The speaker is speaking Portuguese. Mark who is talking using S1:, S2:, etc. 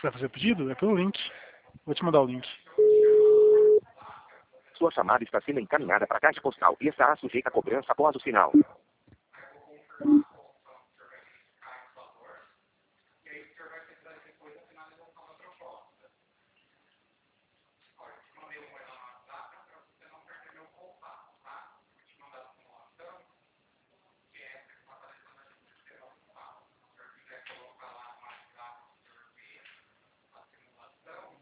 S1: vai fazer o pedido? É pelo link. Vou te mandar o link.
S2: Sua chamada está sendo encaminhada para a caixa postal e estará sujeita a cobrança após o sinal.